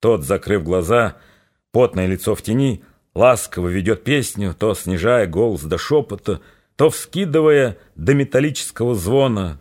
Тот, закрыв глаза, потное лицо в тени, ласково ведет песню, то снижая голос до шепота, то вскидывая до металлического звона.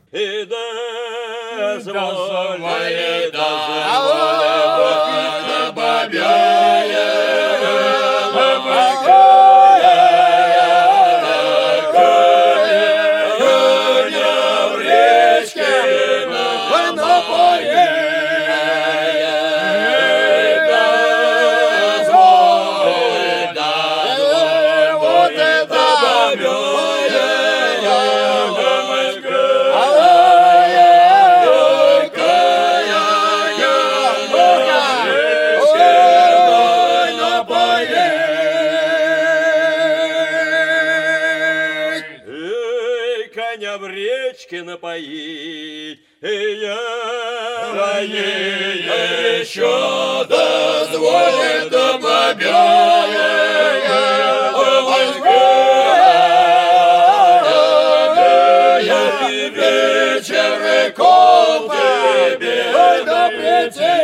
Коня в речке напоить, еще дозволит вечерком тебе прийти.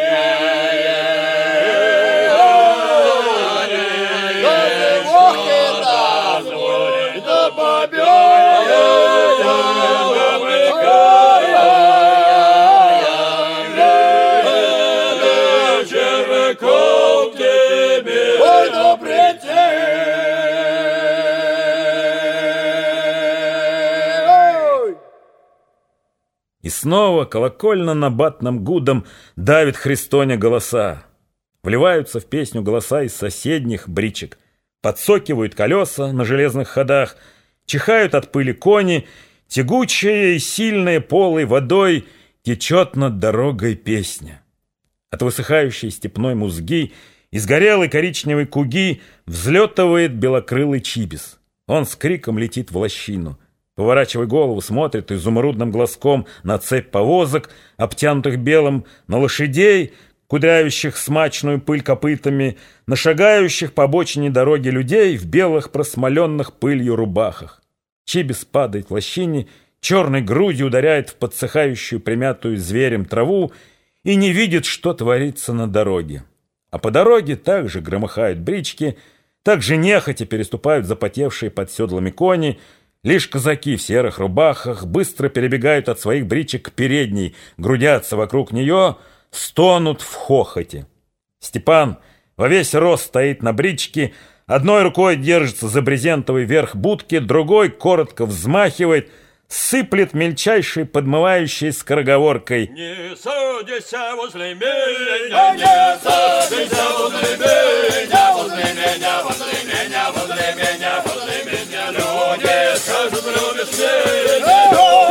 И снова колокольно-набатным гудом давит Христоня голоса. Вливаются в песню голоса из соседних бричек. Подсокивают колеса на железных ходах, чихают от пыли кони, тягучая и сильная полой водой течет над дорогой песня. От высыхающей степной музги из горелой коричневой куги взлетывает белокрылый чибис. Он с криком летит в лощину. Поворачивая голову, смотрит изумрудным глазком на цепь повозок, обтянутых белым, на лошадей, кудрявящих смачную пыль копытами, на шагающих по обочине дороги людей в белых просмоленных пылью рубахах. Чибис падает в лощине, черной грудью ударяет в подсыхающую примятую зверем траву и не видит, что творится на дороге. А по дороге также громыхают брички, также нехотя переступают запотевшие под седлами кони. Лишь казаки в серых рубахах быстро перебегают от своих бричек к передней, грудятся вокруг нее, стонут в хохоте. Степан во весь рост стоит на бричке, одной рукой держится за брезентовый верх будки, другой коротко взмахивает, сыплет мельчайшей подмывающей скороговоркой. Не садися возле меня, не садися возле меня, возле меня, возле меня, возле меня, возле меня, люди скажут, любишь меня,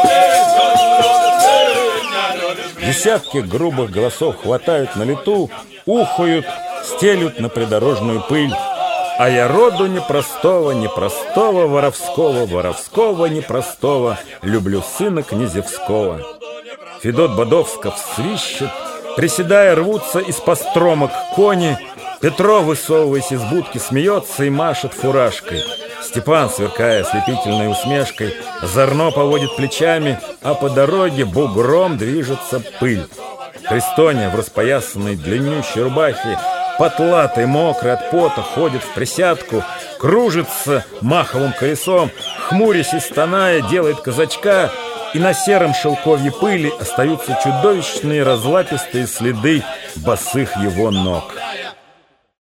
любишь меня. Десятки грубых голосов хватают на лету, ухают, стелют на придорожную пыль. А я роду непростого, непростого, воровского, воровского, непростого, люблю сына князевского. Федот Бодовсков свищет, приседая, рвутся из постромок кони. Петров, высовываясь из будки, смеется и машет фуражкой. Степан, сверкая ослепительной усмешкой, зорно поводит плечами, а по дороге бугром движется пыль. Христоня в распоясанной длиннющей рубахе, потлатый, мокрый от пота, ходит в присядку, кружится маховым колесом, хмурясь и стоная, делает казачка, и на сером шелковье пыли остаются чудовищные разлапистые следы босых его ног.